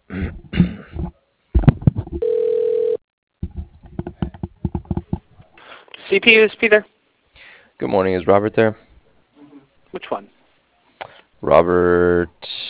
CPU is Peter. Good morning. Is Robert there? Which one? Robert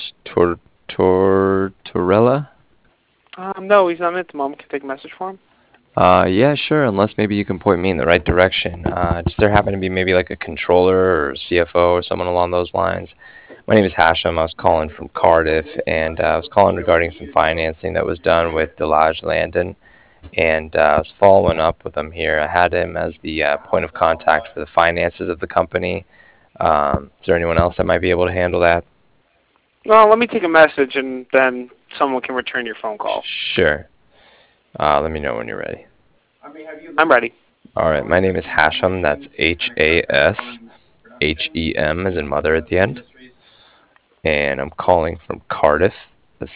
Torella? No, he's not in at the moment. Can I take a message for him? Yeah, sure. Unless maybe you can point me in the right direction. Does there happen to be maybe like a controller or CFO or someone along those lines? My name is Hashem. I was calling from Cardiff, and I was calling regarding some financing that was done with Delage Landon, and I was following up with him here. I had him as the point of contact for the finances of the company. Is there anyone else that might be able to handle that? Well, let me take a message, and then someone can return your phone call. Sure. Let me know when you're ready. I'm ready. All right, my name is Hashem. That's Hashem, as in mother at the end. And I'm calling from Cardiff. That's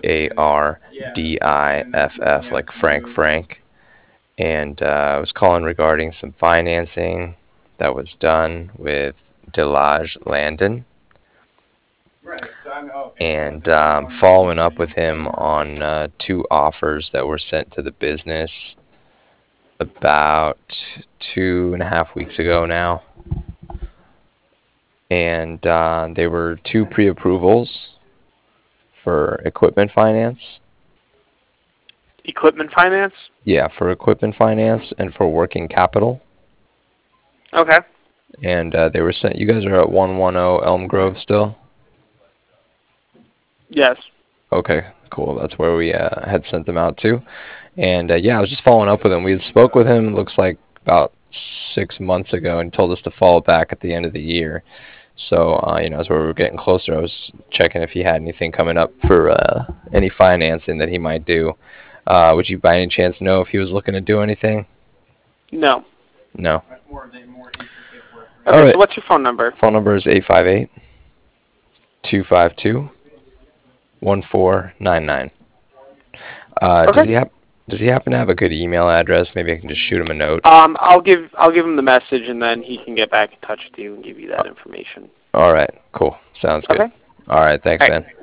Cardiff, like Frank. And I was calling regarding some financing that was done with Delage Landon. And following up with him on two offers that were sent to the business about 2.5 weeks ago now. And they were two pre-approvals for equipment finance. Equipment finance? Yeah, for equipment finance and for working capital. Okay. And they were sent. You guys are at 110 Elm Grove still? Yes. Okay, cool. That's where we had sent them out to. And yeah, I was just following up with him. We had spoke with him, looks like about 6 months ago, and told us to follow back at the end of the year. So, as we were getting closer, I was checking if he had anything coming up for any financing that he might do. Would you by any chance know if he was looking to do anything? No. No. All Okay, right. so what's your phone number? Phone number is 858-252-1499. Okay. Does he happen to have a good email address? Maybe I can just shoot him a note. I'll give him the message, and then he can get back in touch with you and give you that information. All right, cool. Sounds good. Okay. All right, thanks, All right. man.